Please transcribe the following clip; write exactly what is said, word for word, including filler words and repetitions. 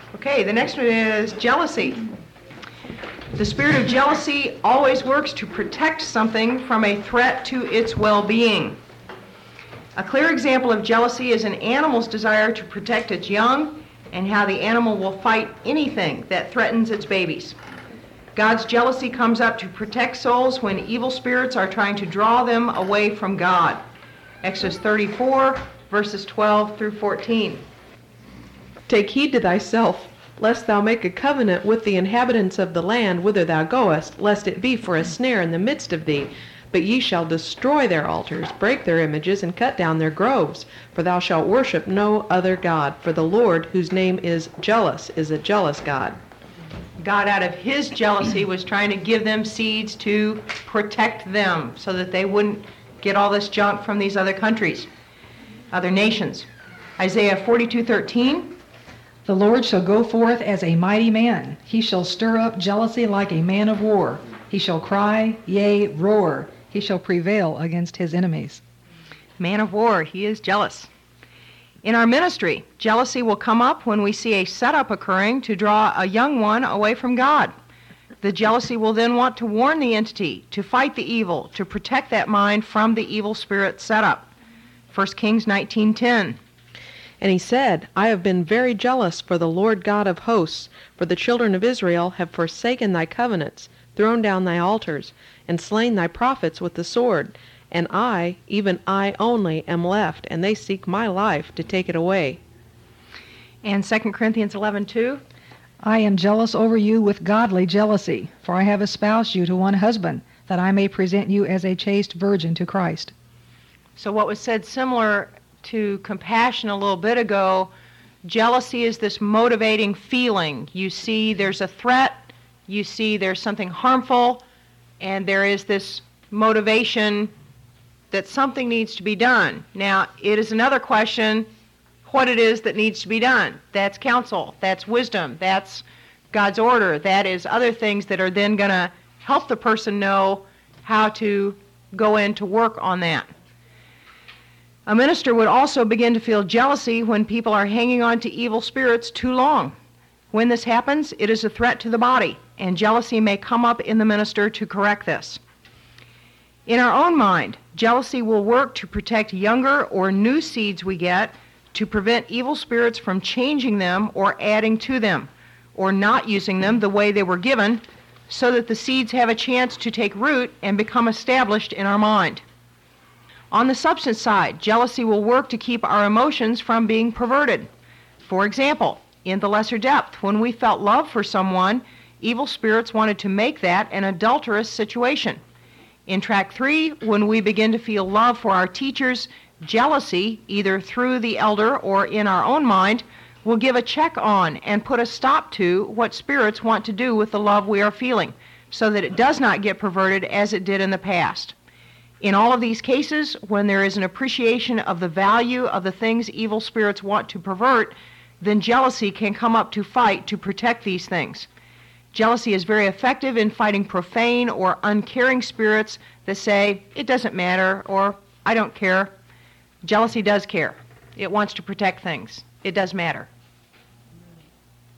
Okay, the next one is jealousy. The spirit of jealousy always works to protect something from a threat to its well-being. A clear example of jealousy is an animal's desire to protect its young and how the animal will fight anything that threatens its babies. God's jealousy comes up to protect souls when evil spirits are trying to draw them away from God. Exodus thirty-four, verses twelve through fourteen. Take heed to thyself, lest thou make a covenant with the inhabitants of the land whither thou goest, lest it be for a snare in the midst of thee. But ye shall destroy their altars, break their images, and cut down their groves. For thou shalt worship no other God, for the Lord, whose name is jealous, is a jealous God. God, out of his jealousy, was trying to give them seeds to protect them so that they wouldn't get all this junk from these other countries, other nations. Isaiah forty-two thirteen. The Lord shall go forth as a mighty man. He shall stir up jealousy like a man of war. He shall cry, yea, roar. He shall prevail against his enemies. Man of war, he is jealous. In our ministry, jealousy will come up when we see a setup occurring to draw a young one away from God. The jealousy will then want to warn the entity, to fight the evil, to protect that mind from the evil spirit setup. First Kings nineteen ten. And he said, I have been very jealous for the Lord God of hosts, for the children of Israel have forsaken thy covenants, thrown down thy altars, and slain thy prophets with the sword. And I, even I only, am left, and they seek my life to take it away. And Second Corinthians eleven two. I am jealous over you with godly jealousy, for I have espoused you to one husband, that I may present you as a chaste virgin to Christ. So what was said similar to compassion a little bit ago, jealousy is this motivating feeling. You see there's a threat, you see there's something harmful, and there is this motivation that something needs to be done. Now, it is another question what it is that needs to be done. That's counsel, that's wisdom, that's God's order, that is other things that are then going to help the person know how to go in to work on that. A minister would also begin to feel jealousy when people are hanging on to evil spirits too long. When this happens, it is a threat to the body, and jealousy may come up in the minister to correct this. In our own mind, jealousy will work to protect younger or new seeds we get, to prevent evil spirits from changing them or adding to them, or not using them the way they were given, so that the seeds have a chance to take root and become established in our mind. On the substance side, jealousy will work to keep our emotions from being perverted. For example, in the lesser depth, when we felt love for someone, evil spirits wanted to make that an adulterous situation. In track three, when we begin to feel love for our teachers, jealousy, either through the elder or in our own mind, will give a check on and put a stop to what spirits want to do with the love we are feeling, so that it does not get perverted as it did in the past. In all of these cases, when there is an appreciation of the value of the things evil spirits want to pervert, then jealousy can come up to fight to protect these things. Jealousy is very effective in fighting profane or uncaring spirits that say, it doesn't matter, or I don't care. Jealousy does care. It wants to protect things. It does matter.